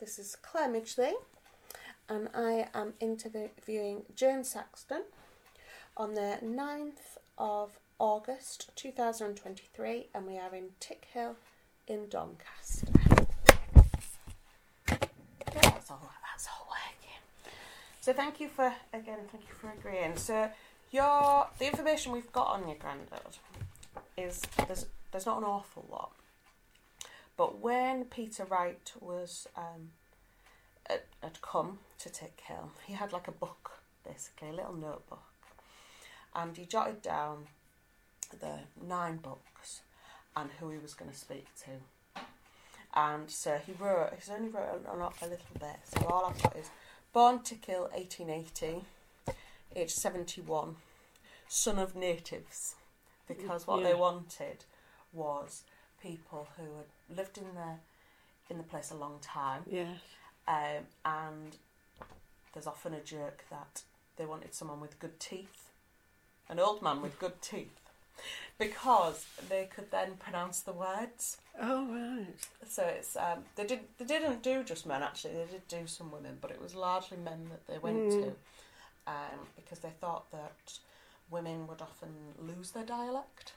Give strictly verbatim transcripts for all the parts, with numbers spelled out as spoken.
This is Claire Midgley, and I am interviewing Jane Saxton on the ninth of August two thousand twenty-three, and we are in Tick Hill in Doncaster. Yeah, that's all, that's all working. So thank you for, again, thank you for agreeing. So your the information we've got on your granddad is, there's, there's not an awful lot. But when Peter Wright was um, had, had come to Tick Hill, he had like a book, basically, a little notebook. And he jotted down the nine books and who he was going to speak to. And so he wrote, he's only wrote a, a little bit. So all I've got is born Tick Hill eighteen eighty, age seventy-one, son of natives. Because what yeah. they wanted was people who had lived in the in the place a long time. Yes. Um, and there's often a joke that they wanted someone with good teeth, an old man with good teeth, because they could then pronounce the words. Oh right. So it's um, they did they didn't do just men, actually. They did do some women, but it was largely men that they went mm. to, um, because they thought that women would often lose their dialect.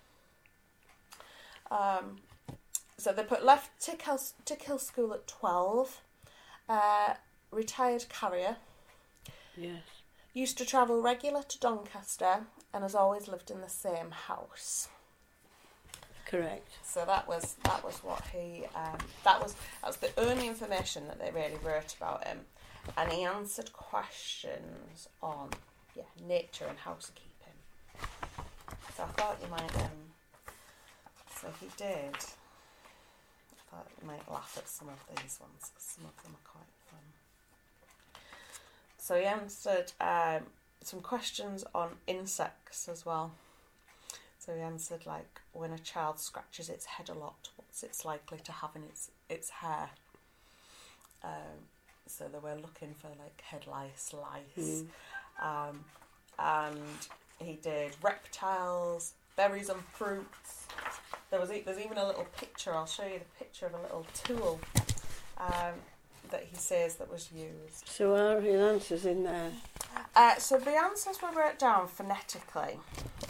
Um, so they put left Tick Hill, Tick Hill School at twelve, uh, retired carrier. Yes. Used to travel regular to Doncaster and has always lived in the same house. Correct. So that was that was what he um, that was that was the only information that they really wrote about him, and he answered questions on yeah nature and housekeeping. So I thought you might. Um, so he did. I thought you might laugh at some of these ones because some of them are quite fun. So he answered um, some questions on insects as well. So he answered like, when a child scratches its head a lot, what's it's likely to have in its its hair? Um, so they were looking for like head lice, lice, mm. um, and he did reptiles, berries and fruits. There was there's even a little picture. I'll show you the picture of a little tool um, that he says that was used. So are his answers in there? Uh, so the answers were wrote down phonetically.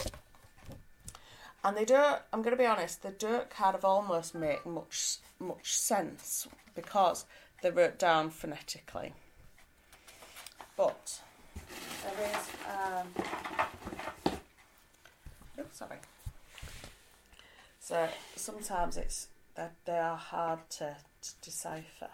And they don't, I'm going to be honest, they don't kind of almost make much much sense because they wrote down phonetically. But there is, um, oh, sorry. So sometimes it's that they are hard to, to decipher.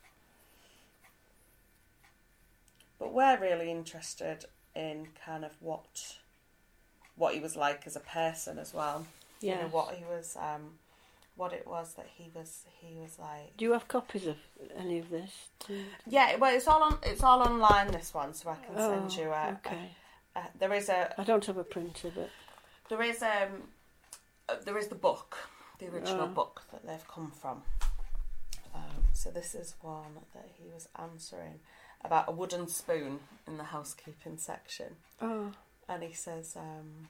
But we're really interested in kind of what what he was like as a person as well. Yeah. You know, what he was, um, what it was that he was, he was like. Do you have copies of any of this? Yeah, well, it's all on, it's all online, this one, so I can oh, send you a, okay. a, a, there is a. I don't have a printer, but. There is, um, uh, there is the book, the original oh. book that they've come from. Um, so this is one that he was answering about a wooden spoon in the housekeeping section. Oh. And he says, um,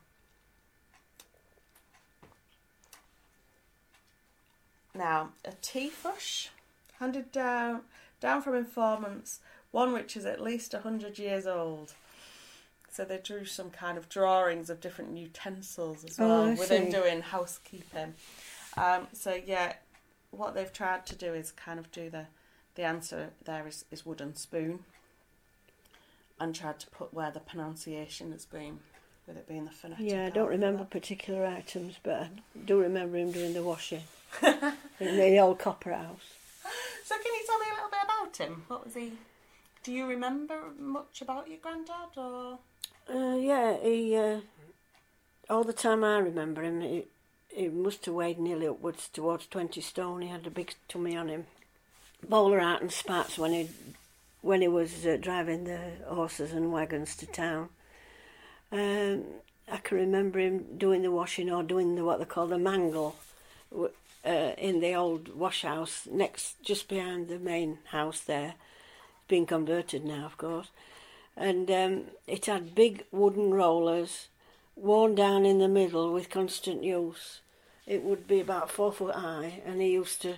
now, a tea fush handed down down from informants, one which is at least a hundred years old. So they drew some kind of drawings of different utensils as well, oh, with him doing housekeeping. Um, so yeah, what they've tried to do is kind of do the, the answer there is, is wooden spoon. And tried to put where the pronunciation has been, with it being the phonetic. Yeah, I don't remember particular items, but I do remember him doing the washing in the old copper house. So can you tell me a little bit about him? What was he? Do you remember much about your granddad, or? Uh, yeah, he. Uh, all the time I remember him, he, he must have weighed nearly upwards towards twenty stone. He had a big tummy on him, bowler out and spats when he. when he was uh, driving the horses and wagons to town. Um, I can remember him doing the washing or doing the what they call the mangle uh, in the old wash house next, just behind the main house there. It's been converted now, of course. And um, it had big wooden rollers worn down in the middle with constant use. It would be about four foot high, and he used to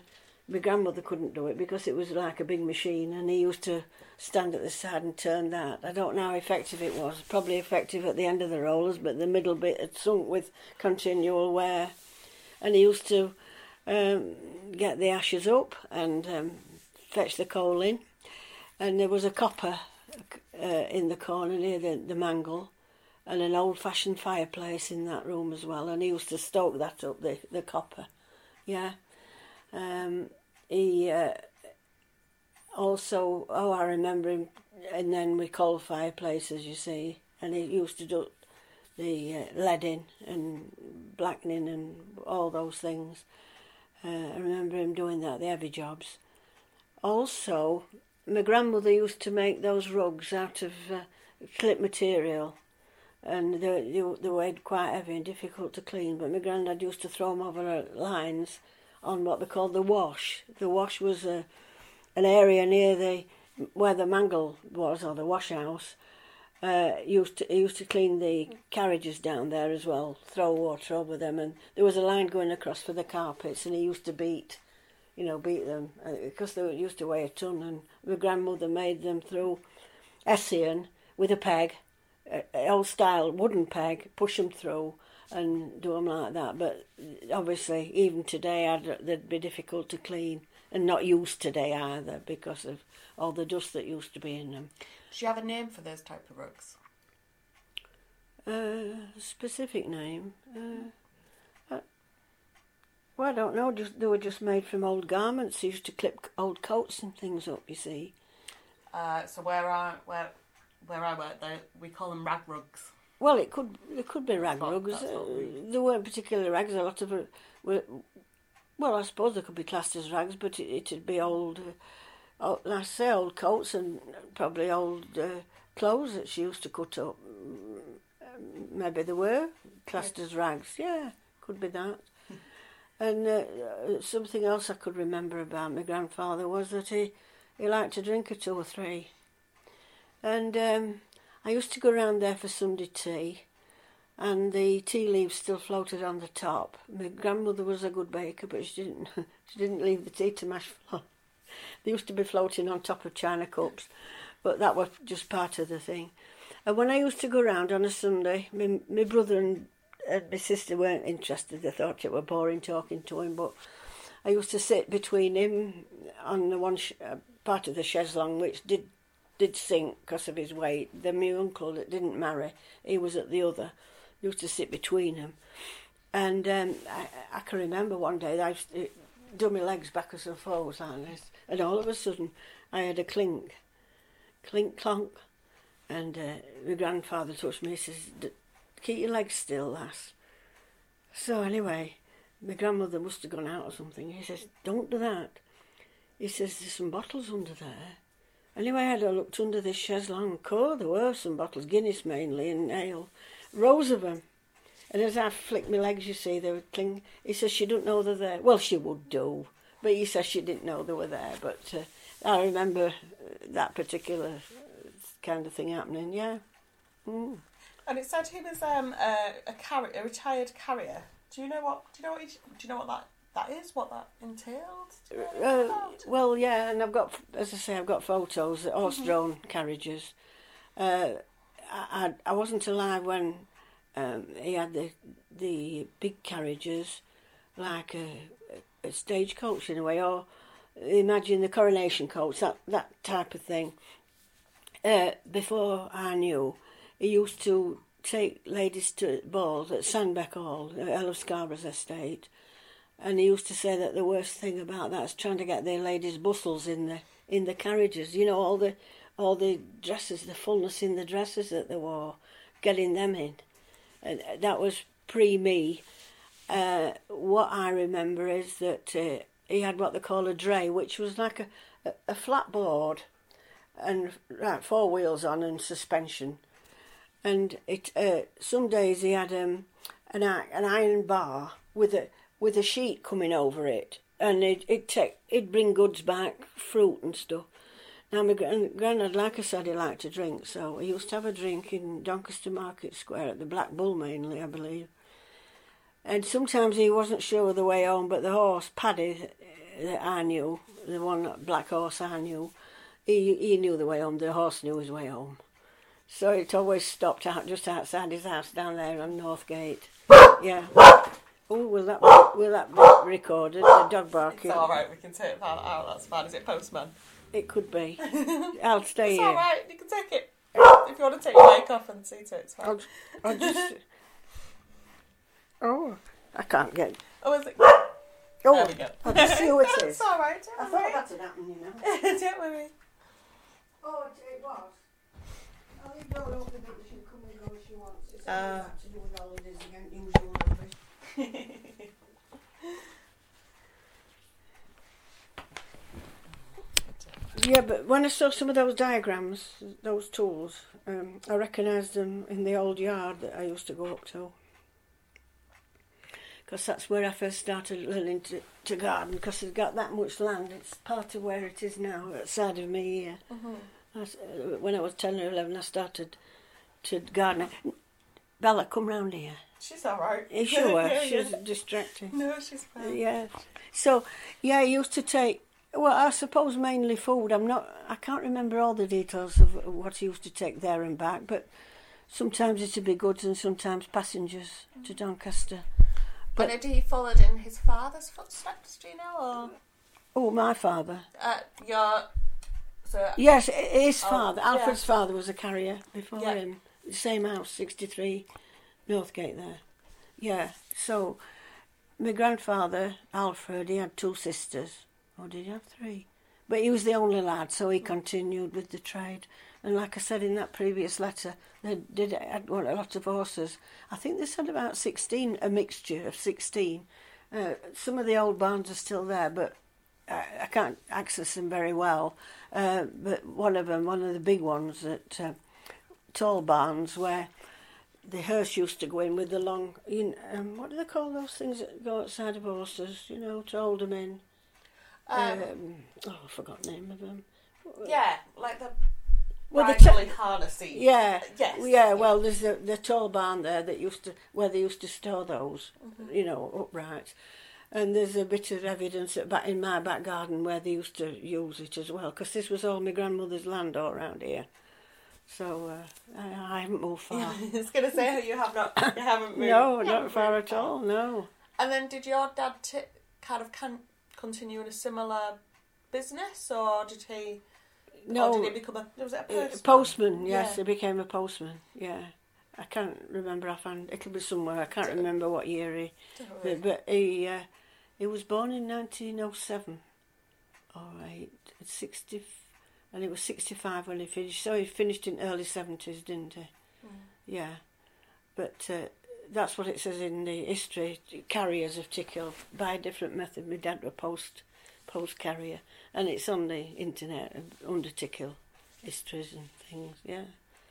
My grandmother couldn't do it because it was like a big machine, and he used to stand at the side and turn that. I don't know how effective it was. Probably effective at the end of the rollers, but the middle bit had sunk with continual wear. And he used to um, get the ashes up and um, fetch the coal in. And there was a copper uh, in the corner near the, the mangle, and an old-fashioned fireplace in that room as well. And he used to stoke that up, the, the copper. Yeah. Um, he uh, also, oh, I remember him, and then we coal fireplaces, you see, and he used to do the uh, leading and blackening and all those things. Uh, I remember him doing that, the heavy jobs. Also, my grandmother used to make those rugs out of uh, clip material, and they, they, they weighed quite heavy and difficult to clean, but my granddad used to throw them over lines on what they called the wash. The wash was a, an area near the where the mangle was, or the wash house. Uh, used to he used to clean the carriages down there as well, throw water over them, and there was a line going across for the carpets, and he used to beat, you know, beat them uh, because they used to weigh a ton. And my grandmother made them through Hessian with a peg, a, a old style wooden peg, push them through and do them like that. But obviously, even today, I'd, they'd be difficult to clean, and not used today either because of all the dust that used to be in them. Do you have a name for those type of rugs? Uh, a specific name? Uh, uh, well, I don't know. Just, they were just made from old garments. They used to clip old coats and things up, you see. Uh, so where I where where I work, they, we call them rag rugs. Well, it could it could be rag That's what- rugs. that's what Uh, we- there weren't particularly rags. A lot of it were. Well, I suppose they could be classed as rags, but it, it'd be old. Uh, old, like I say, old coats and probably old uh, clothes that she used to cut up. Mm, Maybe they were classed as rags. Yeah, could be that. And uh, uh, something else I could remember about my grandfather was that he, he liked to drink a two or three. And um, I used to go round there for Sunday tea, and the tea leaves still floated on the top. My grandmother was a good baker, but she didn't she didn't leave the tea to mash flour. They used to be floating on top of china cups, but that was just part of the thing. And when I used to go round on a Sunday, my, my brother and uh, my sister weren't interested. They thought it were boring talking to him, but I used to sit between him on the one sh- uh, part of the chaise longue, which did did sink because of his weight. Then my uncle that didn't marry, he was at the other. I used to sit between them. And um, I, I can remember one day I used to do my legs backwards and forwards like this, and all of a sudden I had a clink, clink clonk, and uh, my grandfather touched me. He says, "Keep your legs still, lass." So anyway, my grandmother must have gone out or something. He says, "Don't do that." He says, "There's some bottles under there." Anyway, I had a looked under this chaise longue. Cool, there were some bottles, Guinness mainly, and ale, rows of them. And as I flicked my legs, you see, they would cling. He says she didn't know they're there. Well, she would do, but he says she didn't know they were there. But uh, I remember that particular kind of thing happening. Yeah. Mm. And it said he was um a a, carri- a retired carrier. Do you know what? Do you know what? He, do you know what that that is? What that entailed? Do you know anything Uh, about it? well, yeah, and I've got, as I say, I've got photos, horse-drawn carriages. Uh, I, I I wasn't alive when um, he had the the big carriages, like a, a stagecoach in a way, or imagine the coronation coach, that that type of thing. Uh, before I knew, he used to take ladies to balls at Sandbeck Hall, Earl of Scarborough's estate. And he used to say that the worst thing about that is trying to get the ladies' bustles in the in the carriages. You know, all the all the dresses, the fullness in the dresses that they wore, getting them in. And that was pre me. Uh, what I remember is that uh, he had what they call a dray, which was like a, a, a flat board and right, four wheels on and suspension. And it uh, some days he had um, an an iron bar with a with a sheet coming over it, and it it take it'd bring goods back, fruit and stuff. Now my gran- granddad, like I said, he liked to drink, so he used to have a drink in Doncaster Market Square at the Black Bull mainly, I believe. And sometimes he wasn't sure of the way home, but the horse Paddy, that I knew, the one black horse I knew, he he knew the way home. The horse knew his way home, so it always stopped out just outside his house down there on North Gate. Yeah. Oh, will that be, will that be recorded? The dog barking. It's all right. We can take that out. That's fine. Is it postman? It could be. I'll stay it's here. It's all right. You can take it. If you want to take your mic off and see to it, it's fine. I'll, I'll just. Oh, I can't get. Oh, is it? Oh, there we go. I'll just see who it is. It's all right. I thought that had happened, you know. Don't worry. Oh, it was. I'll leave the door open, but she can come and go if she wants. It's Uh. got to do with holidays again, usual rubbish. Yeah, but when I saw some of those diagrams, those tools, um, I recognised them in the old yard that I used to go up to. Because that's where I first started learning to, to garden, because it's got that much land. It's part of where it is now, outside of me here. Mm-hmm. I, uh, when I was ten or eleven, I started to garden. Bella, come round here. She's all right. Are you sure? Yeah, She's yeah. distracting. No, she's fine. Yeah. So, yeah, I used to take, well, I suppose mainly food. I'm not, I can't remember all the details of what I used to take there and back, but sometimes it'd be goods and sometimes passengers to Doncaster. But and had he followed in his father's footsteps, do you know? Or? Oh, my father. Uh, your... So, yes, his oh, father. Alfred's yeah. father was a carrier before yeah. him. The same house, sixty-three Northgate there. Yeah, so my grandfather, Alfred, he had two sisters. Or did he have three? But he was the only lad, so he continued with the trade. And like I said in that previous letter, they did had a lot of horses. I think they said about sixteen, a mixture of sixteen. Uh, some of the old barns are still there, but I, I can't access them very well. Uh, but one of them, one of the big ones at uh, Tall Barns, where the hearse used to go in with the long, you know, um, what do they call those things that go outside of horses, you know, to hold them in? Um, um, oh, I forgot the name of them. Yeah, like the well, the bridle harnessy. Yeah, yes. yeah. Well, there's the the tall barn there that used to where they used to store those, mm-hmm. you know, uprights. And there's a bit of evidence at back in my back garden where they used to use it as well, because this was all my grandmother's land all around here. So uh, I, I haven't moved far. Yeah, I was going to say how you have not, you haven't moved. No, you not haven't far moved at all. No. And then, did your dad t- kind of can continue in a similar business, or did he? No. Or did he become a? Was it a postman? Uh, postman, yes, yeah. he became a postman. Yeah, I can't remember. I found it'll be somewhere. I can't remember what year he. But, but he uh, he was born in nineteen oh seven. All right, at sixty, and he was sixty-five when he finished. So he finished in early seventies, didn't he? Mm. Yeah, but uh, that's what it says in the history. Carriers of Tickhill by a different method. My dad was post. Post carrier, and it's on the internet under Tickhill histories and things. Yeah.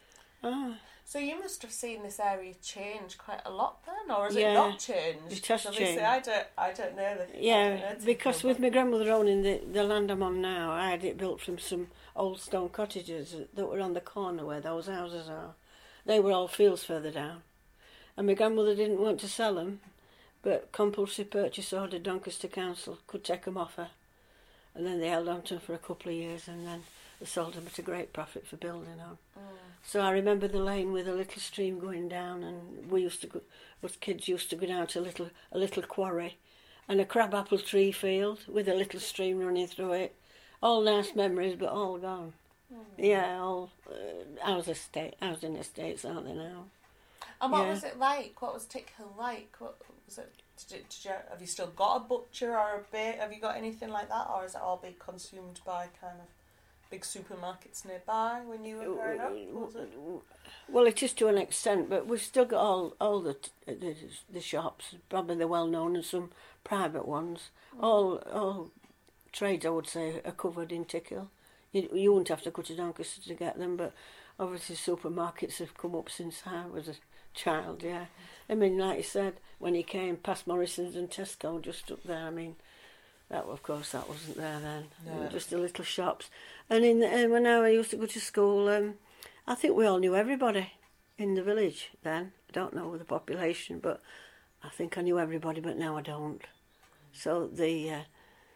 Ah. So you must have seen this area change quite a lot then, or has yeah, it not changed? It has Obviously, changed. I don't, I don't know. The, yeah, don't know because Tickhill, with my grandmother owning the the land I'm on now, I had it built from some old stone cottages that were on the corner where those houses are. They were all fields further down, and my grandmother didn't want to sell them, but compulsory purchase order Doncaster Council could take them off her. And then they held on to them for a couple of years, and then they sold them at a great profit for building on. Mm. So I remember the lane with a little stream going down, and we used to go, us kids used to go down to a little a little quarry, and a crabapple tree field with a little stream running through it. All nice memories, but all gone. Mm. Yeah, all uh, house estate, housing estates, aren't they now? And what yeah. was it like? What was Tickhill like? What was it? Did you, did you, have you still got a butcher or a bake? Have you got anything like that, or is it all being consumed by kind of big supermarkets nearby when you were growing up? Was it? Well, it is to an extent, but we've still got all all the the, the shops, probably the well known and some private ones. Mm. All all trades, I would say, are covered in Tickhill. You you wouldn't have to go to Doncaster to get them, but obviously supermarkets have come up since I was a child. Yeah. I mean, like you said, when he came past Morrison's and Tesco just up there, I mean, that of course that wasn't there then. No. Just the little shops. And in and when I used to go to school, um, I think we all knew everybody in the village then. I don't know the population, but I think I knew everybody, but now I don't. So the uh,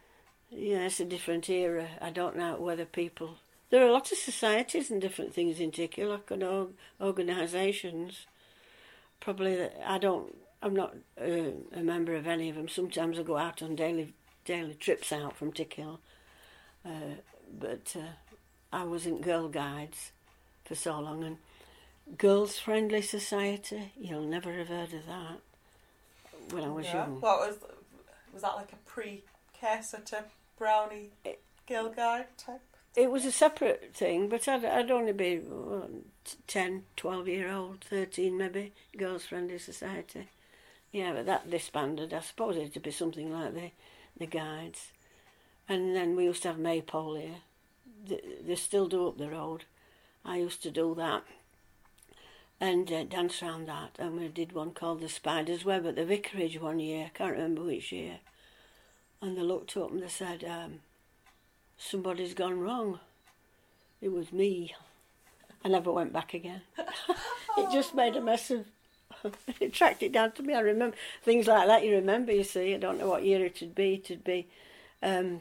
Yeah, it's a different era. I don't know whether people... There are a lot of societies and different things in Tickhill, like an org- organisations. Probably, I don't... I'm not uh, a member of any of them. Sometimes I go out on daily daily trips out from Tickhill. Uh, but uh, I was in Girl Guides for so long, and Girls Friendly Society, you'll never have heard of that when I was yeah. young. What was was that like a precursor to Brownie it, Girl Guide type? It was a separate thing, but I'd, I'd only be well, ten, twelve year old, thirteen maybe, Girls Friendly Society. Yeah, but that disbanded. I suppose it'd be something like the, the Guides. And then we used to have Maypole here. They, they still do up the road. I used to do that and uh, dance around that. And we did one called the Spider's Web at the vicarage one year. I can't remember which year. And they looked up and they said, um, somebody's gone wrong. It was me. I never went back again. It just made a mess of... It tracked it down to me. I remember things like that. You remember, you see. I don't know what year it'd be. It'd be um,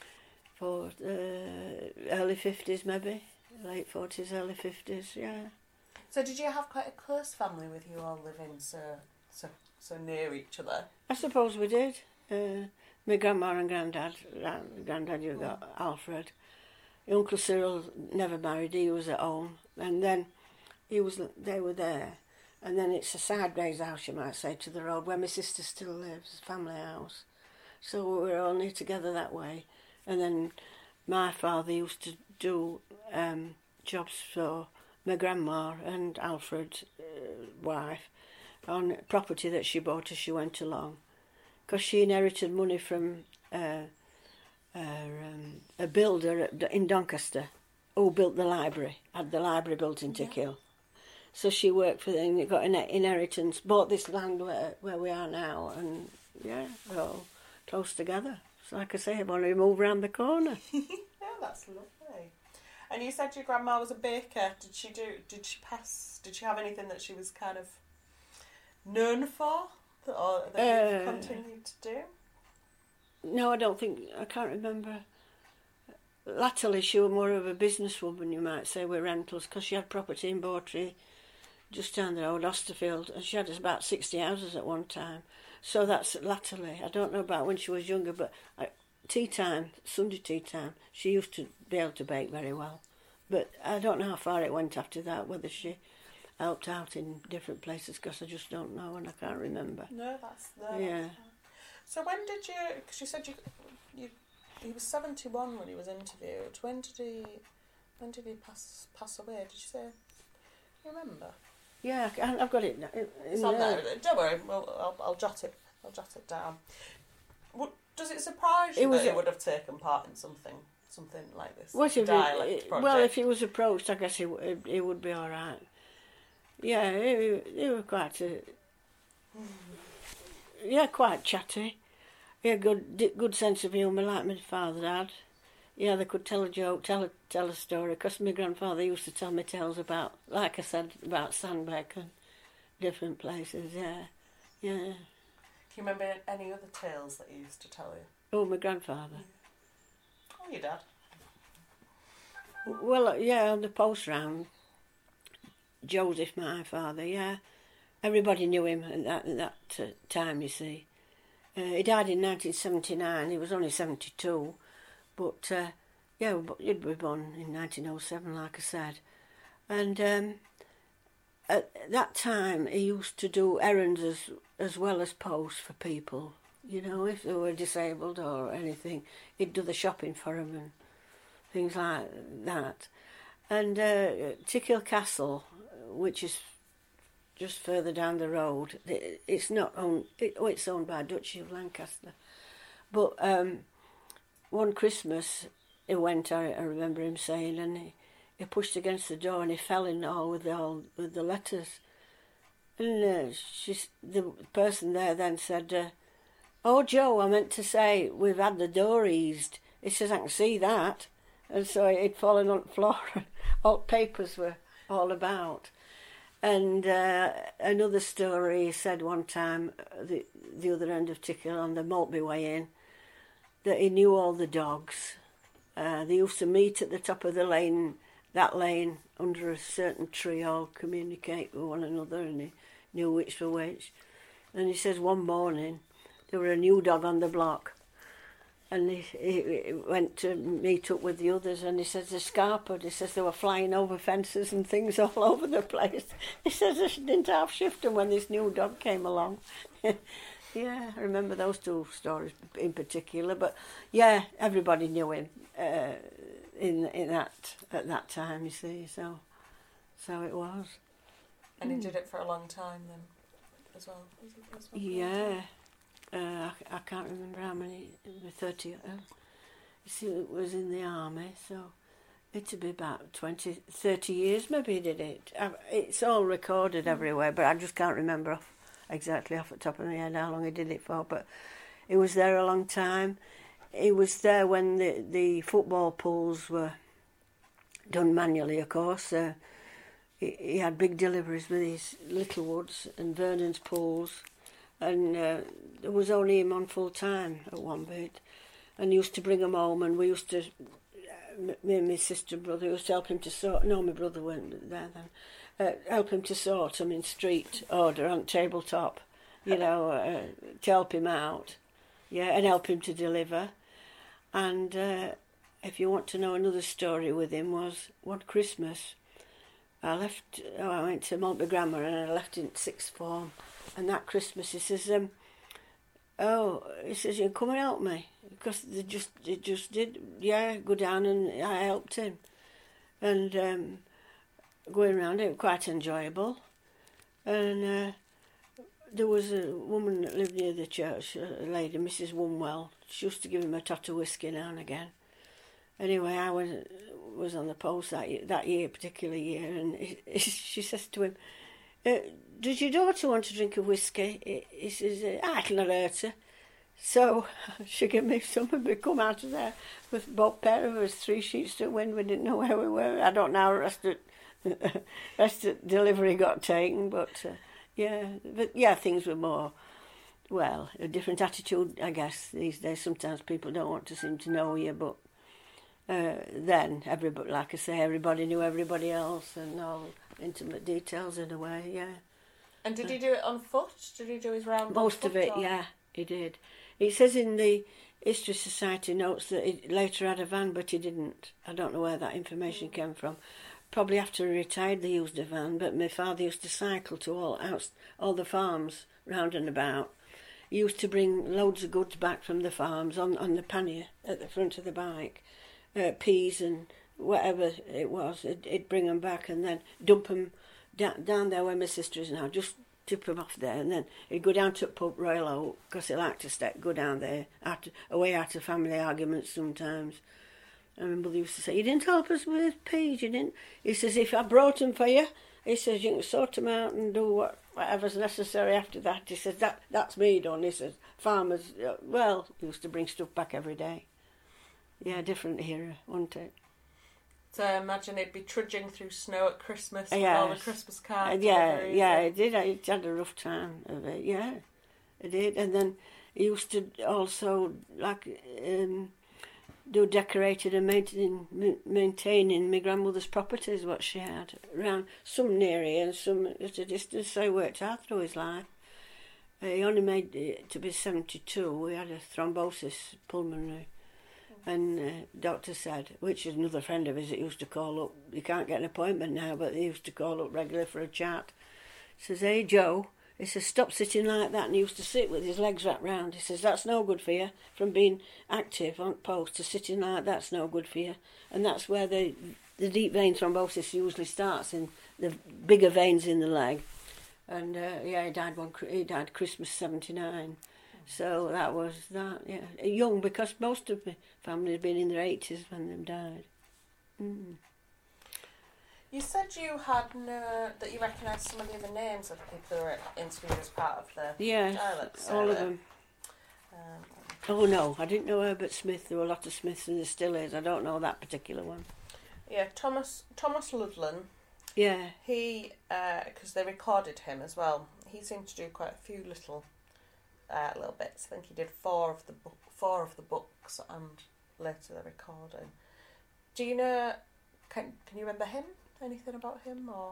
for uh, early fifties, maybe late forties, early fifties. Yeah. So, did you have quite a close family with you all living so so so near each other? I suppose we did. Uh, my grandma and granddad. Granddad, you got Alfred. Uncle Cyril never married. He was at home, and then he was. They were there. And then it's a sideways house, you might say, to the road where my sister still lives, family house. So we were all near together that way. And then my father used to do um, jobs for my grandma and Alfred's uh, wife on property that she bought as she went along. Because she inherited money from uh, uh, um, a builder at, in Doncaster who built the library, had the library built in Tickhill. Yeah. So she worked for them, got an inheritance, bought this land where, where we are now, and yeah, we're all close together. So like I say, I've only moved round the corner. Yeah, that's lovely. And you said your grandma was a baker. Did she do? Did she pass? Did she have anything that she was kind of known for, or that uh, you've continued to do? No, I don't think. I can't remember. Latterly, she was more of a businesswoman, you might say, with rentals, because she had property in Bawtry, just down the road, Osterfield, and she had about sixty houses at one time. So that's latterly. I don't know about when she was younger, but I, tea time, Sunday tea time, she used to be able to bake very well. But I don't know how far it went after that, whether she helped out in different places, because I just don't know and I can't remember. No, that's... No, yeah. That's so when did you... Because you said you, you... He was seventy-one when he was interviewed. When did he... When did he pass pass away? Did you say... You remember? Yeah, I've got it. In it's on there. Don't worry, well, I'll, I'll jot it. I'll jot it down. What, does it surprise you it was that he would have taken part in something, something like this? What if dialect it, project? Well, if he was approached, I guess he he would be all right. Yeah, he, he was quite a, yeah, quite chatty. He had good good sense of humour, like my father had. Yeah, they could tell a joke, tell a, tell a story, because my grandfather used to tell me tales about, like I said, about Sandbeck and different places, yeah, yeah. Can you remember any other tales that he used to tell you? Oh, my grandfather. Oh, your dad? Well, yeah, on the post round, Joseph, my father, yeah. Everybody knew him at that, at that uh, time, you see. Uh, he died in nineteen seventy-nine, he was only seventy-two. But, uh, yeah, he'd be born in nineteen oh seven, like I said. And um, at that time, he used to do errands as, as well as post for people. You know, if they were disabled or anything, he'd do the shopping for them and things like that. And uh, Tickhill Castle, which is just further down the road, it's not owned, it, oh, it's owned by Duchy of Lancaster. But... Um, one Christmas, he went, I, I remember him saying, and he, he pushed against the door and he fell in all with the, all, with the letters. And uh, she's, the person there then said, uh, oh, Joe, I meant to say, we've had the door eased. He says, I can see that. And so he'd fallen on the floor and all papers were all about. And uh, another story, he said one time, the, the other end of Tickhill, on the Maltby way in, that he knew all the dogs. Uh, they used to meet at the top of the lane, that lane, under a certain tree, all communicate with one another, and he knew which were which. And he says one morning there were a new dog on the block, and he, he, he went to meet up with the others, and he says the scarpered, he says they were flying over fences and things all over the place. He says they didn't half shift them when this new dog came along. Yeah, I remember those two stories in particular, but yeah, everybody knew him uh, in in that at that time, you see, so so it was. And he did it for a long time then, as well? Was he for as well? Yeah, uh, I, I can't remember how many, thirty, uh, you see, it was in the army, so it'd be about twenty, thirty years maybe he did it. I, it's all recorded everywhere, but I just can't remember off, exactly off the top of my head how long he did it for, but he was there a long time. He was there when the, the football pools were done manually, of course. Uh, he, he had big deliveries with his Littlewoods and Vernon's pools, and uh, there was only him on full time at one bit, and he used to bring them home, and we used to, uh, me and my sister and brother used to help him to sort, no, my brother wasn't there then, uh, help him to sort them in street order on tabletop, you know, uh, to help him out, yeah, and help him to deliver. And uh, if you want to know another story with him, was one Christmas, I left, oh, I went to Maltby Grammar and I left in sixth form, and that Christmas he says, um, oh, he says, you come and help me, because they just, they just did, yeah, go down, and I helped him, and um, going around it was quite enjoyable, and uh, there was a woman that lived near the church, a lady, Missus Wunwell. She used to give him a tot of whiskey now and again. Anyway, I was was on the post that year, that year, particular year, and he, he, she says to him, uh, "Does your daughter want to drink a whiskey?" He, he says, "I cannot hurt her." So she gave me some, and we come out of there with both pair of us, three sheets to wind. We didn't know where we were. I don't know how the rest of the rest of delivery got taken, but. Uh, Yeah, but yeah, things were more, well, a different attitude, I guess, these days. Sometimes people don't want to seem to know you, but uh, then, everybody, like I say, everybody knew everybody else, and all intimate details in a way, yeah. And did he do it on foot? Did he do his round Most on of foot, it, or? yeah, he did. It says in the History Society notes that he later had a van, but he didn't. I don't know where that information came from. Probably after he retired they used a van, but my father used to cycle to all out, all the farms round and about. He used to bring loads of goods back from the farms on, on the pannier at the front of the bike, uh, peas and whatever it was. He'd, he'd bring them back and then dump them down, down there where my sister is now, just tip them off there, and then he'd go down to Pub Royal Oak, because he liked to stay, go down there, out, away out of family arguments sometimes. And my mother used to say, "You didn't help us with peas, you didn't." He says, "If I brought them for you," he says, "you can sort them out and do what, whatever's necessary after that." He says, that that's me done. He says, "Farmers, uh, well," he used to bring stuff back every day. Yeah, different era, wasn't it? So I imagine he'd be trudging through snow at Christmas with Yes. all the Christmas cards. Uh, yeah, over, yeah, he? he did. He had a rough time of it, yeah, he did. And then he used to also, like, um, do decorated and maintaining, maintaining my grandmother's properties, what she had, around, some near here and some at a distance, so he worked hard through his life. Uh, he only made it to be seventy-two. He had a thrombosis pulmonary, and uh, doctor said, which is another friend of his that used to call up, you can't get an appointment now, but he used to call up regularly for a chat. He says, "Hey Joe," he says, "stop sitting like that," and he used to sit with his legs wrapped round. He says, "That's no good for you, from being active on post to sitting like that's no good for you." And that's where the the deep vein thrombosis usually starts, in the bigger veins in the leg. And uh, yeah, he died one. He died Christmas seventy-nine. So that was that. Yeah, young, because most of my family had been in their eighties when they died. Mm. You said you had no, that you recognised some of the other names of the people who were interviewed as part of the Yeah, dialect survey. all of them. Um, Oh no, I didn't know Herbert Smith. There were a lot of Smiths, and there still is. I don't know that particular one. yeah, Thomas Thomas Ludlam. Yeah, He, because uh, they recorded him as well. He seemed to do quite a few little, uh, little bits. I think he did four of the book, four of the book books and later the recording. Do you know, can, can you remember him? Anything about him? Or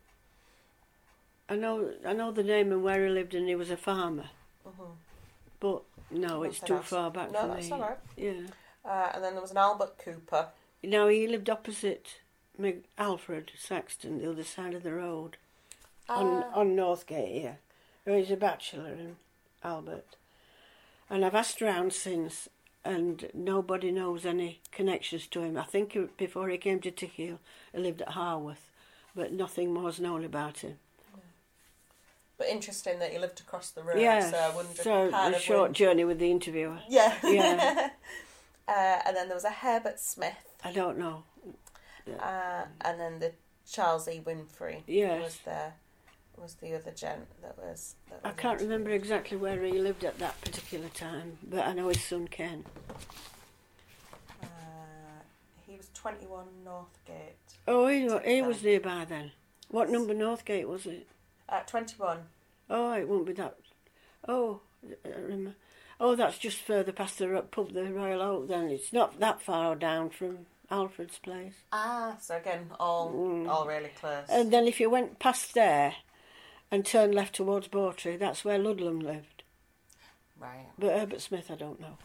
I know I know the name and where he lived, and he was a farmer. Mm-hmm. But no, it's too else. far back no, for that's me. all right. Yeah. Uh, and then there was an Albert Cooper. No, he lived opposite Mig- Alfred Saxton, the other side of the road, Uh, on on Northgate here. Oh, he's a bachelor, in Albert. And I've asked around since, and nobody knows any connections to him. I think he- before he came to Tickhill, he lived at Harworth, but nothing more's known about him. But interesting that he lived across the road. Yeah, So I wondered so kind a of short when- journey with the interviewer. Yeah. Yeah. uh, and then there was a Herbert Smith. I don't know. Uh, and then the Charles E. Winfrey Yes. was there. Was the other gent that was. That I was can't interviewed. remember exactly where he lived at that particular time, but I know his son Ken. Uh, he was twenty-one Northgate. Oh, he, he was nearby then. What number Northgate was it? Uh, twenty-one. Oh, it won't be that. Oh, I remember. Oh, that's just further past the ro- pub, the Royal Oak. Then it's not that far down from Alfred's place. Ah, so again, all Mm. all really close. And then if you went past there and turned left towards Bawtry, that's where Ludlam lived. right. But Herbert Smith, I don't know.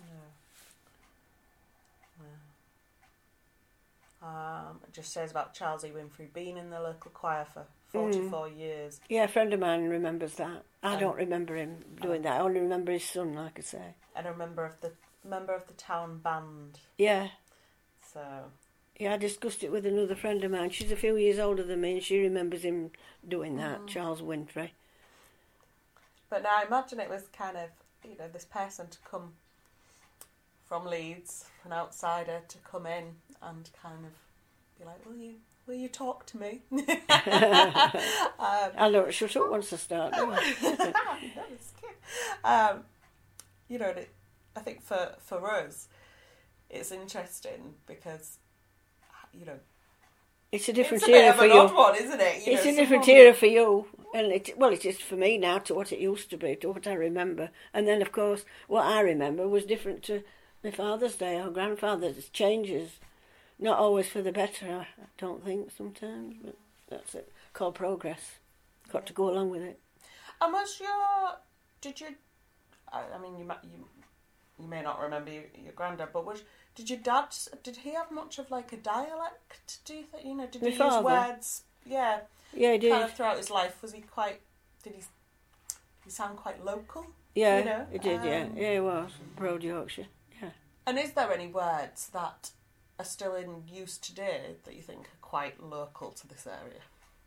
Um, it just says about Charles E. Winfrey being in the local choir for forty-four years. Yeah, a friend of mine remembers that. I Um, don't remember him doing that. I only remember his son, like I say. And a member of the member of the town band. Yeah. So Yeah, I discussed it with another friend of mine. She's a few years older than me, and she remembers him doing that, Mm. Charles Winfrey. But now I imagine it was kind of, you know, this person to come from Leeds, an outsider, to come in and kind of be like, will you will you talk to me? um, I don't shut up once I start, do I? that was cute. Um, you know, and it, I think for, for us, it's interesting because, you know, It's a different it's a bit era of for an you. odd one, isn't it? You It's know, a different someone- era for you. And it, well, it is for me now to what it used to be, to what I remember. And then, of course, what I remember was different to my father's day or grandfather's. It changes. Not always for the better, I I don't think, sometimes. But that's it. Called progress. Got to go along with it. And was your, did you, I I mean, you might, you, you may not remember your, your granddad, but was, did your dad, did he have much of like a dialect, do you think, you know, did My he father? use words, yeah, Yeah, he did. kind of throughout his life, was he quite, did he, did he sound quite local? Yeah, you know, he did, yeah. um, Yeah, he was. Broad Yorkshire. Yeah. And is there any words that are still in use today that you think are quite local to this area?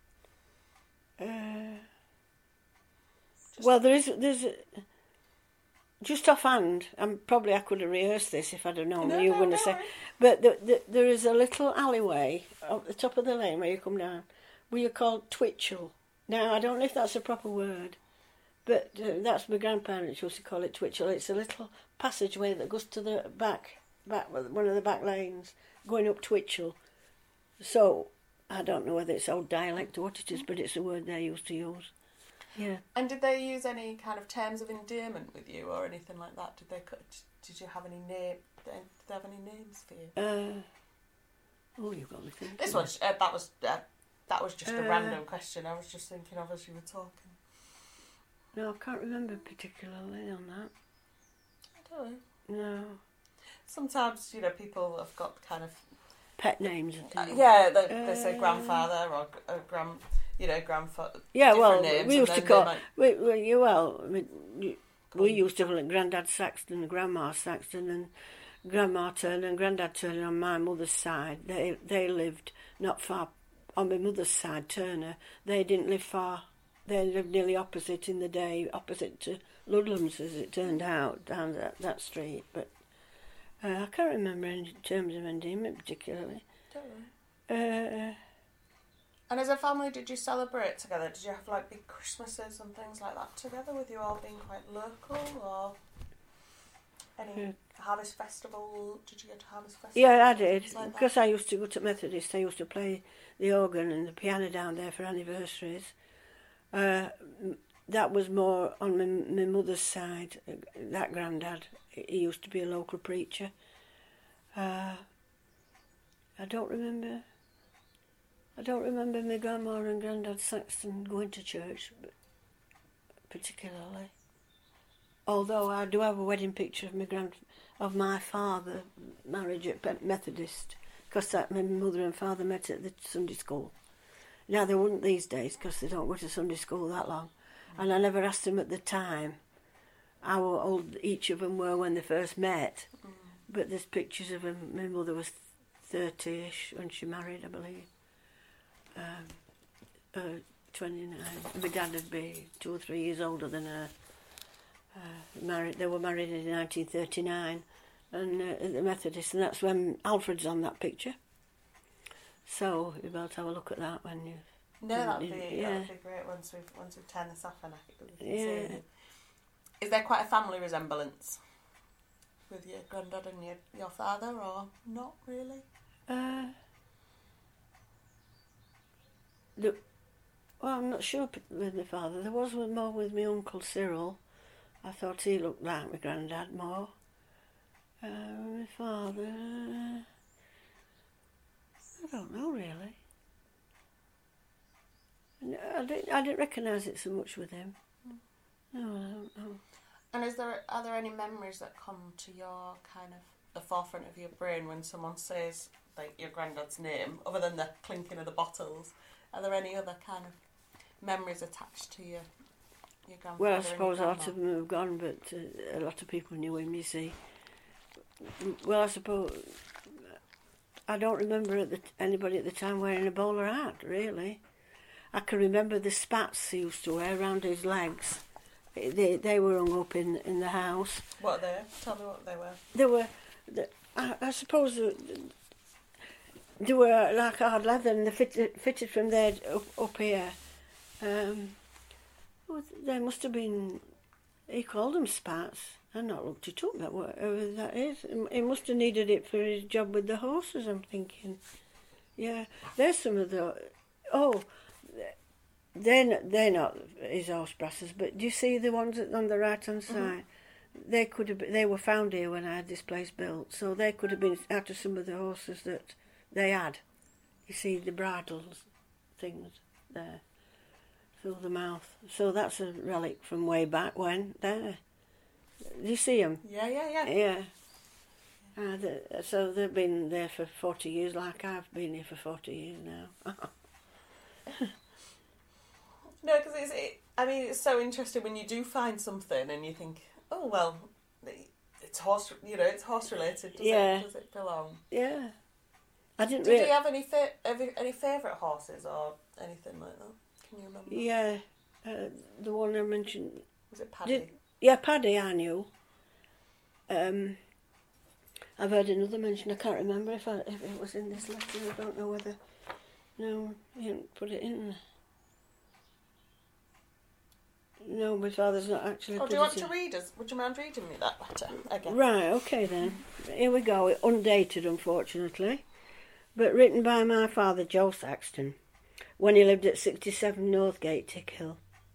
Uh, Just- well, there is, there's, a, just offhand, and probably I could have rehearsed this if I'd have known No, what you were no, going to no say. worries. But the, the, there is a little alleyway at the top of the lane where you come down, where you're called Twitchell. Now, I don't know if that's a proper word, but uh, that's my grandparents used to call it Twitchell. It's a little passageway that goes to the back, back one of the back lanes, going up Twitchell. So, I don't know whether it's old dialect or what it is, but it's a word they used to use. Yeah. And did they use any kind of terms of endearment with you or anything like that? Did they? Did you have any name? Did they have any names for you? Uh, oh, you've got me thinking. This was uh, that was uh, that was just a Uh, random question. I was just thinking of as you were talking. No, I can't remember particularly on that. I don't know. No. Sometimes you know people have got kind of Pet names and uh, things. yeah they, they say Uh, grandfather or uh, grand you know grandfather. Yeah, different well, names, we and used to then call... they might- We, we, you- well, we, we Cool. used to call it Grandad Saxton and Grandma Saxton and Grandma Turner and Grandad Turner on my mother's side. They they lived not far... On my mother's side, Turner, they didn't live far. They lived nearly opposite in the day, opposite to Ludlam's, as it turned out, down that, that street. But uh, I can't remember in terms of endearment particularly. Don't know. Uh, And as a family, did you celebrate together? Did you have like big Christmases and things like that together, with you all being quite local, or any Yeah. harvest festival? Did you go to harvest festival? yeah, I did. Things like that? Because I used to go to Methodist, I used to play the organ and the piano down there for anniversaries. Uh, m- that was more on my, my mother's side. That granddad, he used to be a local preacher. Uh, I don't remember. I don't remember my grandma and granddad Saxton going to church, particularly. Although I do have a wedding picture of my grand of my father marriage at Methodist, because that my mother and father met at the Sunday school. Now they wouldn't these days because they don't go to Sunday school that long. And I never asked them at the time how old each of them were when they first met. Mm. But there's pictures of them. My mother was thirty-ish when she married, I believe. Um, uh, twenty-nine. My dad would be two or three years older than her. Uh, married. They were married in nineteen thirty-nine, and uh, at the Methodist, and that's when Alfred's on that picture. So you'll be able to have a look at that when you. No, that'd be yeah. that'd be great once we've once we've turned this off and I can yeah. see it. Is there quite a family resemblance with your granddad and your your father, or not really? Uh. The, well, I'm not sure with my father. There was more with my uncle Cyril. I thought he looked like my granddad more. Uh, my father, uh, I don't know really. No, I didn't, I didn't recognise it so much with him. No, I don't know. And is there are there any memories that come to your kind of the forefront of your brain when someone says like your granddad's name, other than the clinking of the bottles? Are there any other kind of memories attached to your? Well, I suppose a lot of them have gone, but uh, a lot of people knew him, you see. Well, I suppose... I don't remember at the, anybody at the time wearing a bowler hat, really. I can remember the spats he used to wear around his legs. They they were hung up in, in the house. What are they? Tell me what they were. They were... The, I, I suppose... The, they were like hard leather and they fitted, fitted from there up, up here. Um... Well, they must have been, he called them spats. I've not looked it up, that whatever that is. He must have needed it for his job with the horses, I'm thinking. Yeah, there's some of the, oh, they're not, they're not his horse brasses, but do you see the ones on the right-hand side? Mm-hmm. They could have been, they were found here when I had this place built, so they could have been out of some of the horses that they had. You see the bridles things there. Through the mouth. So that's a relic from way back when. There. Do you see them? Yeah, yeah, yeah. Yeah. Uh, the, so they've been there for forty years, like I've been here for forty years now. No, because it's, it, I mean, it's so interesting when you do find something and you think, oh, well, it's horse, you know, it's horse related. Does, yeah. it, does it belong? Yeah. I didn't Did really... he have any, fa- any, any favourite horses or anything like that? Can you remember? Yeah, uh, the one I mentioned. Was it Paddy? Did, yeah, Paddy I knew. Um, I've heard another mention. I can't remember if I, if it was in this letter. I don't know whether. No, he didn't put it in. No, my father's not actually. Oh, do you want to read us? Would you mind reading me that letter again? Right. Okay then. Here we go. Undated, unfortunately, but written by my father, Joe Saxton, when he lived at sixty-seven Northgate, Tickhill.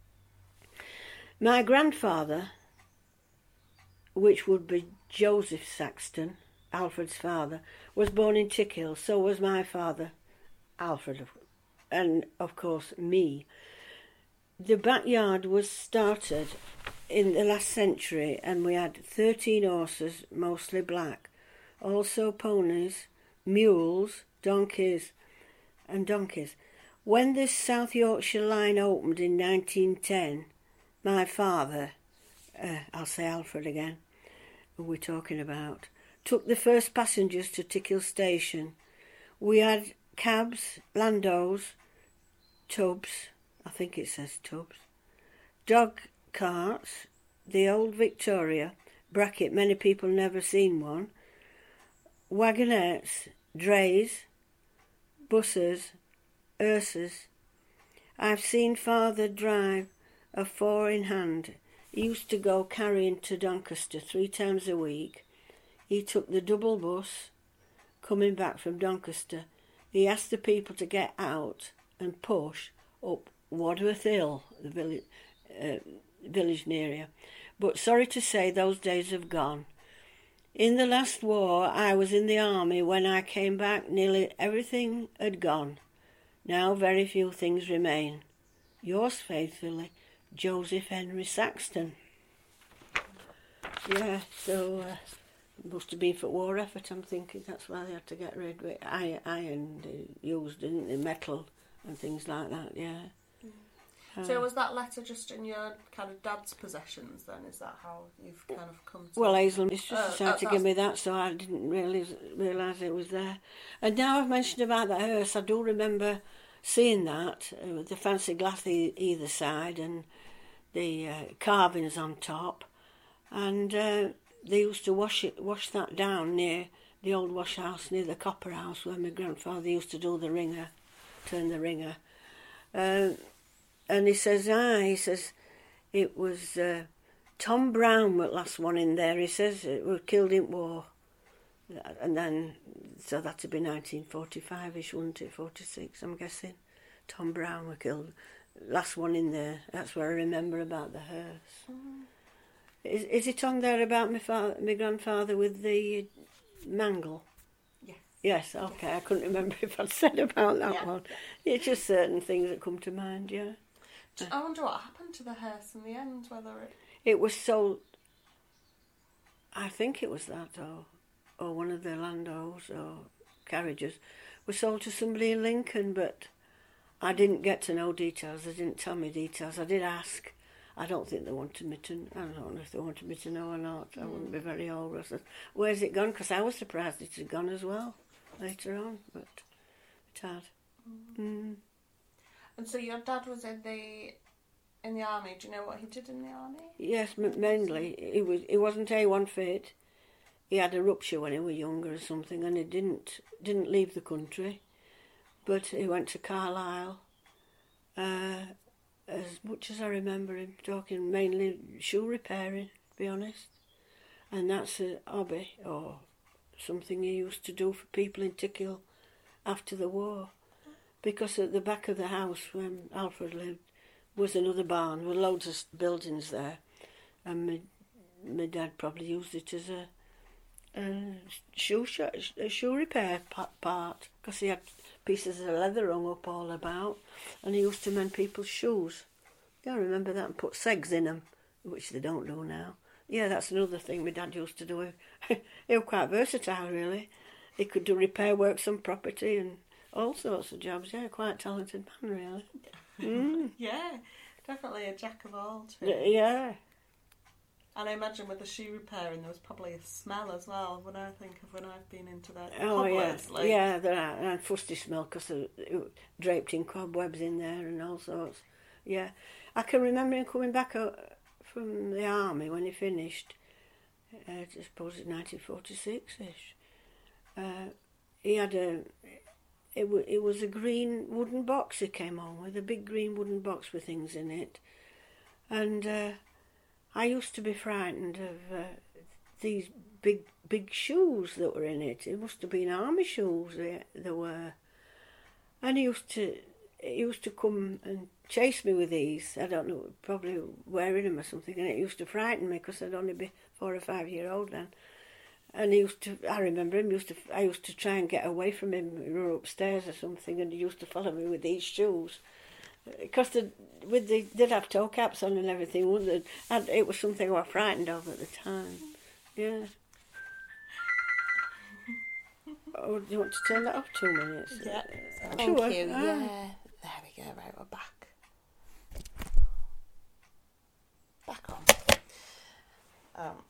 My grandfather, which would be Joseph Saxton, Alfred's father, was born in Tickhill, so was my father, Alfred, and of course me. The backyard was started in the last century and we had thirteen horses, mostly black, also ponies, mules, donkeys and donkeys. When this South Yorkshire line opened in nineteen ten, my father, uh, I'll say Alfred again, who we're talking about, took the first passengers to Tickhill station. We had cabs, landaus, tubs, I think it says tubs, dog carts, the old Victoria, bracket, many people never seen one, wagonettes, drays, buses, hearses. I've seen father drive a four in hand. He used to go carrying to Doncaster three times a week. He took the double bus coming back from Doncaster. He asked the people to get out and push up Wadworth Hill, the village, uh, village near here. But sorry to say, those days have gone. In the last war, I was in the army. When I came back, nearly everything had gone. Now very few things remain. Yours faithfully, Joseph Henry Saxton. Yeah, so uh, must have been for war effort, I'm thinking. That's why they had to get rid of it. Iron, iron they used, didn't they? Metal and things like that, yeah. Mm. So was that letter just in your kind of dad's possessions then? Is that how you've kind of come to... Well, Hazel just oh, decided to give me that, so I didn't realise realise it was there. And now I've mentioned about the hearse, I do remember seeing that, uh, with the fancy glass e- either side and the uh, carvings on top. And uh, they used to wash it, wash that down near the old wash house, near the copper house, where my grandfather used to do the ringer, turn the ringer. Uh, and he says, ah, he says, it was uh, Tom Brown was the last one in there. He says it was killed in war. And then, so that'd be nineteen forty-five-ish, wouldn't it? forty-six, I'm guessing. Tom Brown was killed. Last one in there. That's what I remember about the hearse. Mm. Is is it on there about my father, my grandfather with the mangle? Yes. Yes, okay. I couldn't remember if I'd said about that yeah. one. It's just certain things that come to mind, yeah. I wonder what happened to the hearse in the end, whether it... It was sold... I think it was that, or, or one of the landos or carriages was sold to somebody in Lincoln, but I didn't get to know details. They didn't tell me details. I did ask. I don't think they wanted me to... I don't know if they wanted me to know or not. I mm. wouldn't be very old. I said, where's it gone? Because I was surprised it had gone as well later on, but it had. Mm. Mm. And so your dad was in the in the army. Do you know what he did in the army? Yes, mainly. He, was, he wasn't A one fit. He had a rupture when he was younger or something, and he didn't didn't leave the country. But he went to Carlisle. Uh, as much as I remember him talking, mainly shoe repairing, to be honest. And that's a hobby or something he used to do for people in Tickhill after the war. Because at the back of the house when Alfred lived was another barn with loads of buildings there. And my, my dad probably used it as a, a, shoe, sh- a shoe repair part, because he had pieces of leather hung up all about, and he used to mend people's shoes. Yeah, I remember that, and put segs in them, which they don't do now. Yeah, that's another thing my dad used to do. He was quite versatile, really. He could do repair works on property and all sorts of jobs. Yeah, quite a talented man, really. Mm. Yeah, definitely a jack of all trades. Yeah. And I imagine with the shoe repairing, there was probably a smell as well. When I think of when I've been into that. Oh cobwebs, yeah, like... yeah, there are, and fusty smell because draped in cobwebs in there and all sorts. Yeah, I can remember him coming back uh, from the army when he finished. Uh, I suppose it's nineteen forty-six-ish. Uh, he had a. It, w- it was a green wooden box he came on with, a big green wooden box with things in it. And uh, I used to be frightened of uh, these big, big shoes that were in it. It must have been army shoes they, they were. And he used to, he used to come and chase me with these. I don't know, probably wearing them or something. And it used to frighten me because I'd only be four or five year old then. And he used to, I remember him, used to, I used to try and get away from him. We were upstairs or something, and he used to follow me with these shoes. Because the, with the, they'd have toe caps on and everything, wouldn't they? And it was something I was frightened of at the time. Yeah. Oh, do you want to turn that off two minutes? Yeah. Uh, Thank sure. you. Ah. Yeah. There we go. Right, we're back. Back on. Um.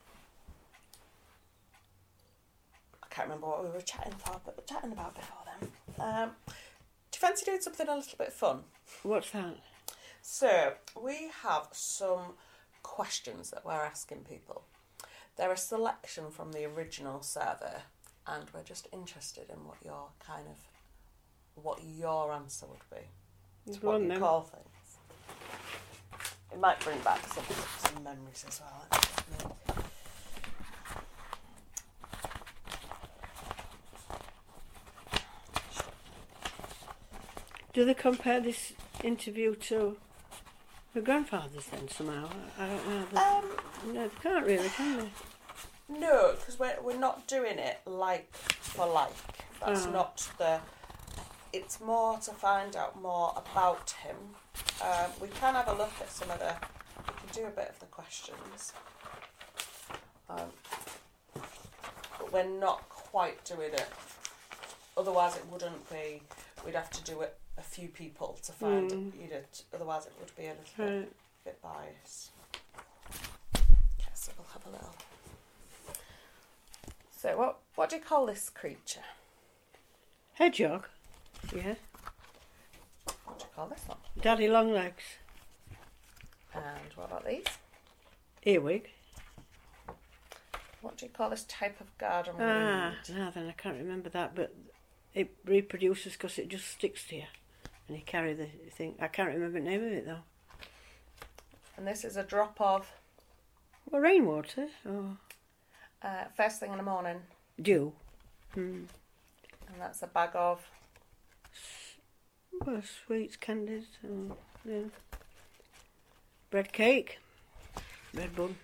I can't remember what we were chatting for, but we're chatting about before then. Um, do you fancy doing something a little bit fun? What's that? So, we have some questions that we're asking people. They're a selection from the original survey, and we're just interested in what your kind of, what your answer would be. To what you then. Call things. It might bring back some, some memories as well. Do they compare this interview to The grandfathers then somehow. I, I don't know. But, Um, no, they can't really, can they? no, because we're we're not doing it like for like. That's Oh. not the. It's more to find out more about him. Um, we can have a look at some of the. We can do a bit of the questions. Um, but we're not quite doing it. Otherwise, it wouldn't be. We'd have to do it a few people to find Mm. it. You know, t- otherwise, it would be a little bit, Right. bit biased. Okay, so we'll have a little. So, what what do you call this creature? Hedgehog. Yeah. What do you call this one? Daddy Longlegs. And what about these? Earwig. What do you call this type of garden Ah, weed? no, then I can't remember that, but it reproduces because it just sticks to you. And you carry the thing. I can't remember the name of it though. And this is a drop of Well, rainwater or uh, first thing in the morning, dew. Hmm. and that's a bag of. Well, sweets, candies, or, yeah. Bread cake, bread bun,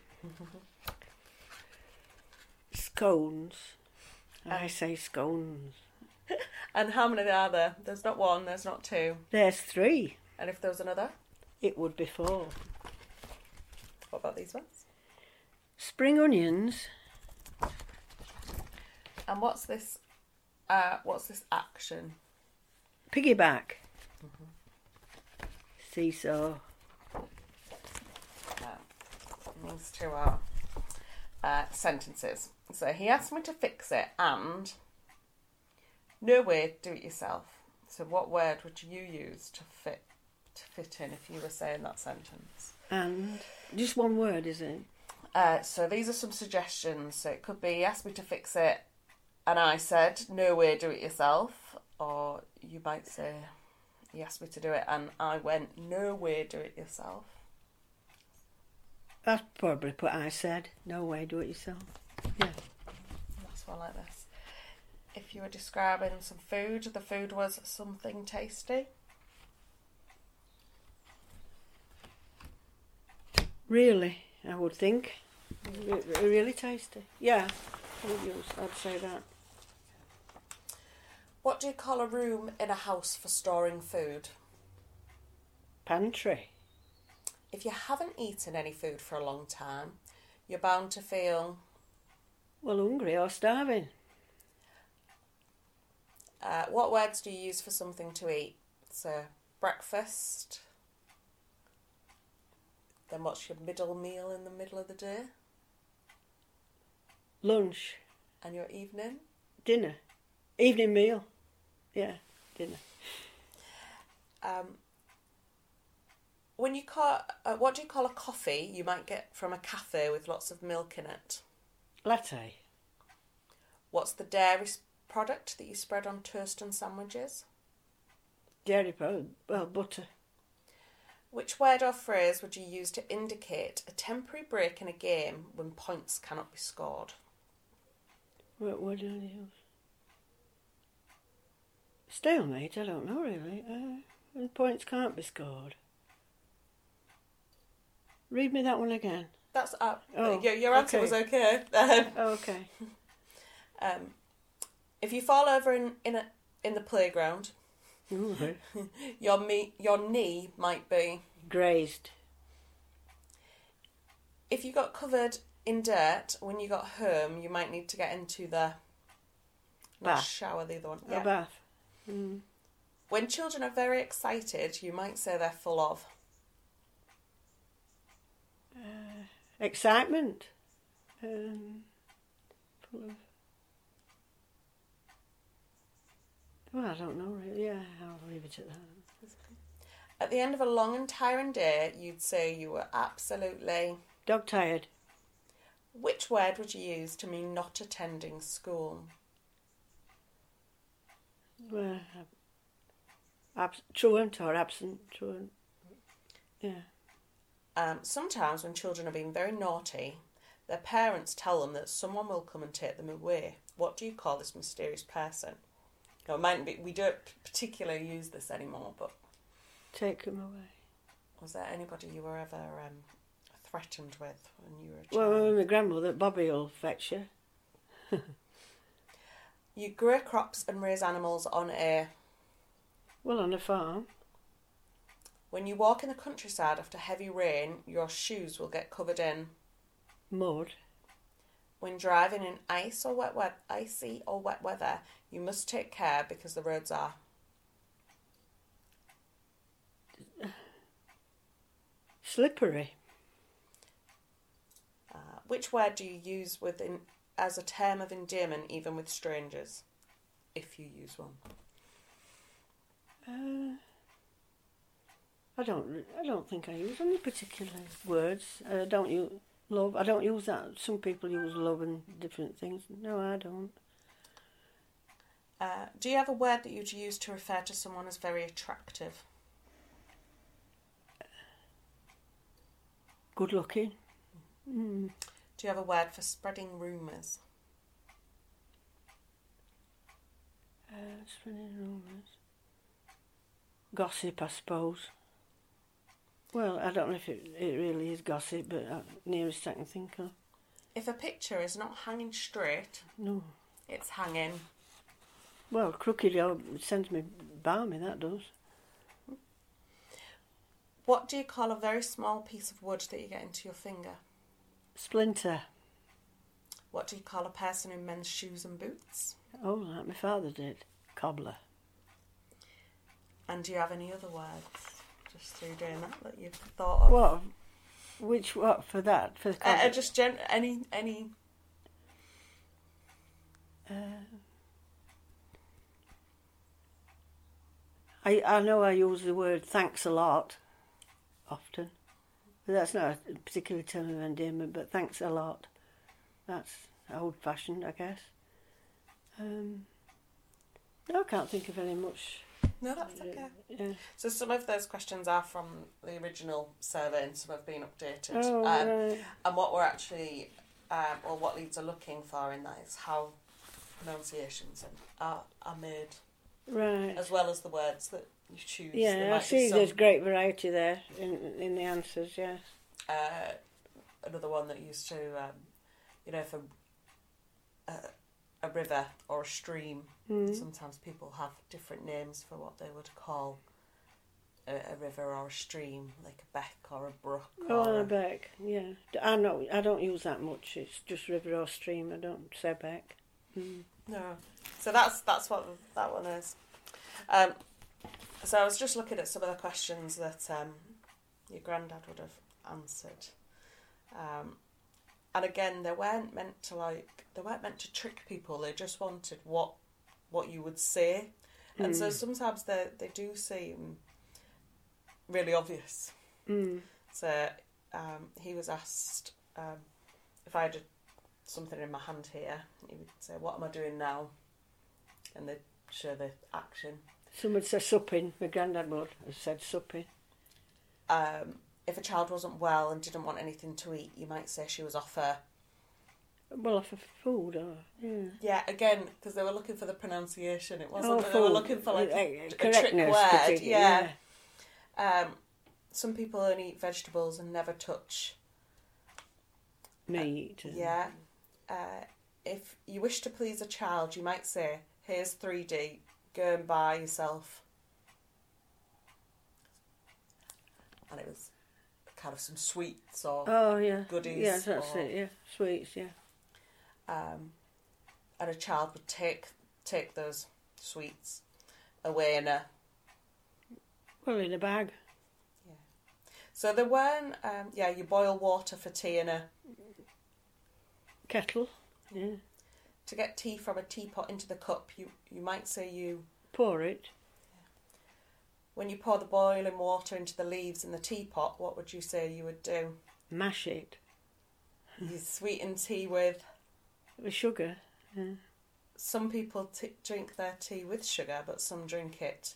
scones. I say scones. And how many are there? There's not one. There's not two. There's three. And if there was another, It would be four. what about these ones? Spring onions. And what's this? Uh, what's this action? Piggyback. Seesaw. Uh, these two are uh, sentences. So he asked me to fix it, and no way, do it yourself. So what word would you use to fit to fit in if you were saying that sentence? And just one word, is it? Uh, so these are some suggestions. So it could be he asked me to fix it, and I said no way, do it yourself. Or you might say he asked me to do it, and I went no way, do it yourself. I'd probably put I said. No way, do it yourself. Yeah. That's why I like this. If you were describing some food, the food was something tasty. Really, I would think. Re- Really tasty. Yeah, I would use, I'd say that. What do you call a room in a house for storing food? Pantry. If you haven't eaten any food for a long time, you're bound to feel. Well, hungry or starving. Uh, what words do you use for something to eat? So, breakfast. Then what's your middle meal in the middle of the day? Lunch. And your evening? Dinner. Evening meal. Yeah, dinner. Um, when you call, uh, what do you call a coffee you might get from a cafe with lots of milk in it? Latte. What's the dairy s- product that you spread on toast and sandwiches? Dairy powder. Well, butter. Which word or phrase would you use to indicate a temporary break in a game when points cannot be scored? What word do I use? Stalemate, I don't know really. Uh, and points can't be scored. Read me that one again. That's uh, Oh, your, your answer okay. was okay. Um, Okay. um, if you fall over in in, a, in the playground, Ooh, your me your knee might be. grazed. If you got covered in dirt when you got home, you might need to get into the not Bath. shower. The other one, A bath. Mm. When children are very excited, you might say they're full of. Uh, excitement. Um, full of... Well, I don't know really. Yeah, I'll leave it at that. At the end of a long and tiring day, you'd say you were absolutely. Dog tired. Which word would you use to mean not attending school? Well, abs- truant or absent. Truant. Yeah. Um, sometimes when children are being very naughty, their parents tell them that someone will come and take them away. What do you call this mysterious person? Now, it might be, we don't particularly use this anymore, but Take them away. Was there anybody you were ever um, threatened with when you were a child? Well, my grandmother, Bobby will fetch you. You grow crops and raise animals on a... Well, on a farm. When you walk in the countryside after heavy rain, your shoes will get covered in... Mud. When driving in ice or wet, wet, icy or wet weather, you must take care because the roads are... Slippery. Uh, which word do you use within as a term of endearment, even with strangers, if you use one? Uh, I don't. I don't think I use any particular words. I don't use love. I don't use that. Some people use love and different things. No, I don't. Uh, do you have a word that you'd use to refer to someone as very attractive? Good looking. Mm. Do you have a word for spreading rumours? Uh, spreading rumours. Gossip, I suppose. Well, I don't know if it, it really is gossip, but uh, nearest I can think of. If a picture is not hanging straight, No. it's hanging. Well, crooked oh, it sends me balmy, that does. What do you call a very small piece of wood that you get into your finger? Splinter. What do you call a person in men's shoes and boots? Oh, like my father did. Cobbler. And do you have any other words, just through doing that, that you've thought of? What? Which, what, for that? For the Uh, uh, just gen- any, any... Uh, I, I know I use the word thanks a lot, often. But that's not a particular term of endearment, but thanks a lot. That's old-fashioned, I guess. Um, no, I can't think of any much. No, that's okay. Yeah. So some of those questions are from the original survey and some have been updated. Oh, um, right. And what we're actually, um, or what Leeds are looking for in that is how pronunciations are, are made, Right. as well as the words that you choose. There Yeah, I might be see some- there's great variety there in in the answers, yes. Uh, another one that used to, um, you know, for a, a river or a stream, Mm. sometimes people have different names for what they would call a, a river or a stream, like a beck or a brook. Oh, or a a, beck, yeah. I know, I don't use that much. It's just river or stream. I don't say beck. Mm. No. So that's that's what that one is. Um, so I was just looking at some of the questions that um, your granddad would have answered. Um, and again, they weren't meant to like they weren't meant to trick people. They just wanted what what you would say. And so Mm. sometimes they they do seem really obvious. Mm. So um, he was asked um, if I had a, something in my hand here, he would say, "What am I doing now?" And they'd show the action. Some would say supping. My granddad would have said supping. Um, if a child wasn't well and didn't want anything to eat, you might say she was off her. Well, off of food, or yeah. Yeah, again, because they were looking for the pronunciation. It wasn't Oh, that they were food. looking for like Uh, a, a trick correctness, word. particularly, Yeah. Um, some people only eat vegetables and never touch meat. and- Yeah. Uh, if you wish to please a child, you might say, "Here's three D, go and buy yourself." And it was kind of some sweets or Oh, yeah. goodies. Yes, that's or, it, yeah. Sweets, yeah. Um, and a child would take take those sweets away in a... Well, in a bag. So there weren't... Um, yeah, you boil water for tea in a... Kettle, yeah. To get tea from a teapot into the cup, you, you might say you... Pour it. When you pour the boiling water into the leaves in the teapot, what would you say you would do? Mash it. You sweeten tea with... With sugar. Yeah. Some people t- drink their tea with sugar, but some drink it.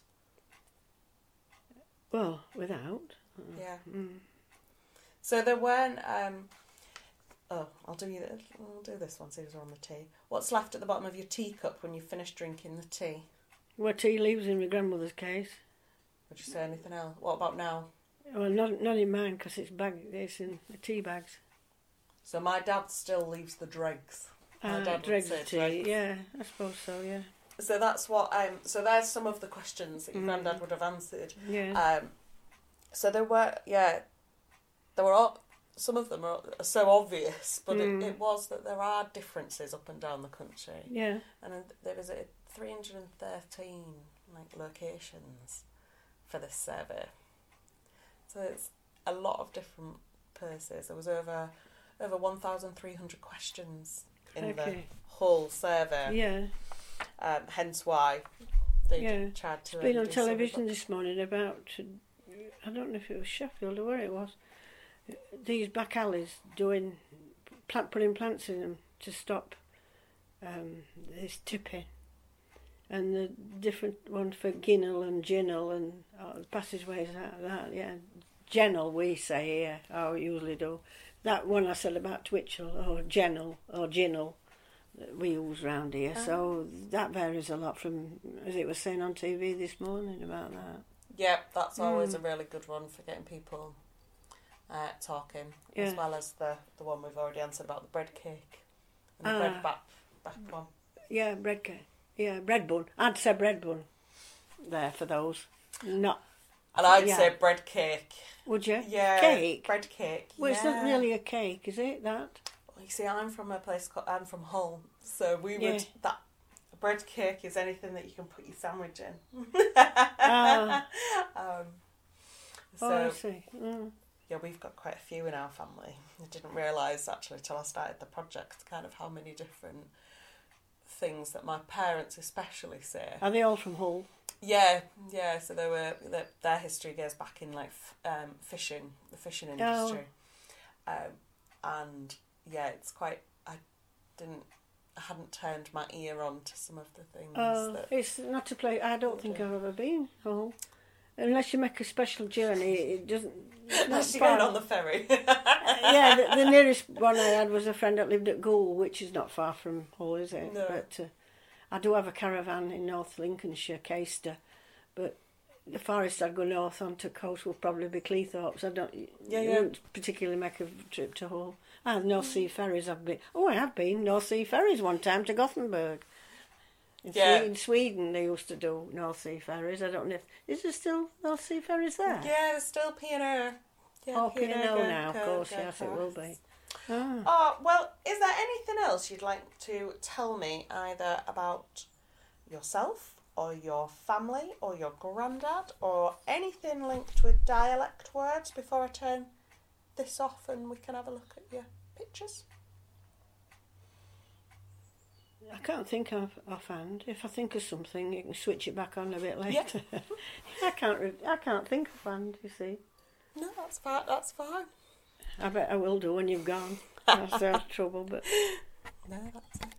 Well, without. Yeah. Mm. So there weren't... Um, oh, I'll do you. I'll do this one. See who's on the tea. What's left at the bottom of your teacup when you've finished drinking the tea? Well, tea leaves in my grandmother's case. Would you say anything else? What about now? Well, not not in mine because it's bag. It's in the tea bags. So my dad still leaves the dregs. My Uh, dad would dregs say tea. dregs. Yeah, I suppose so. Yeah. So that's what. Um. So there's some of the questions that your Mm. granddad would have answered. Yeah. Um. So there were, yeah, there were all. Some of them are so obvious, but Mm. it, it was that there are differences up and down the country. yeah. And then there was a three hundred thirteen like locations for this survey. So it's a lot of different places. There was over over one thousand three hundred questions in Okay. the whole survey. Yeah. Um, hence why they Yeah. tried to. It's been um, on do some of television it. this morning about, I don't know if it was Sheffield or where it was, these back alleys doing, plant, putting plants in them to stop um, this tipping. And the different ones for Ginnell and Ginnell and oh, passageways like that, yeah. Gennell we say here, I usually do. That one I said about Twitchell or Gennell or Ginnell that we use round here. Oh. So that varies a lot from, as it was saying on T V this morning about that. Yeah, that's always Mm. a really good one for getting people uh, talking, Yeah. as well as the, the one we've already answered about the bread cake and the Ah. bread back, back one. Yeah, bread cake. Yeah, bread bun. I'd say bread bun there for those. Not, And I'd Yeah. say bread cake. would you? Yeah, Cake? bread cake. Well, yeah. it's not really a cake, is it, that? Well, you see, I'm from a place called, I'm from Hull, so we Yeah. would, that, a bread cake is anything that you can put your sandwich in. Ah. um, Oh, so, I see. Mm. yeah, we've got quite a few in our family. I didn't realise, actually, till I started the project, kind of how many different things that my parents especially say. Are they all from Hull? Yeah, yeah. So they were their, their history goes back in like f- um, fishing, the fishing industry, um, and yeah, it's quite. I didn't, I hadn't turned my ear on to some of the things Oh, that. it's not a place. I don't think I've ever been Hull. Unless you make a special journey, it doesn't. It's not Unless you're far. going on the ferry. Yeah, the, the nearest one I had was a friend that lived at Goole, which is not far from Hull, is it? No. But uh, I do have a caravan in North Lincolnshire, Caister, but the farthest I'd go north onto coast would probably be Cleethorpes. I don't. Yeah, I yeah. wouldn't particularly make a trip to Hull. Ah, North Sea ferries. I've been. Oh, I have been North Sea ferries one time to Gothenburg. In, Yeah. Sweden, in Sweden, they used to do North Sea ferries. I don't know if is there still North Sea ferries there. Yeah, there's still P and O. Yeah, Oh, P and O go- now, of go- course. go Yes, it will be. fast. Ah. Oh, well, is there anything else you'd like to tell me either about yourself or your family or your granddad or anything linked with dialect words before I turn this off and we can have a look at your pictures? I can't think of offhand. If I think of something, you can switch it back on a bit later. I can't. Re- I can't think offhand. You see. No, that's fine. That's fine. I bet I will do when you've gone. That's our trouble. But No, that's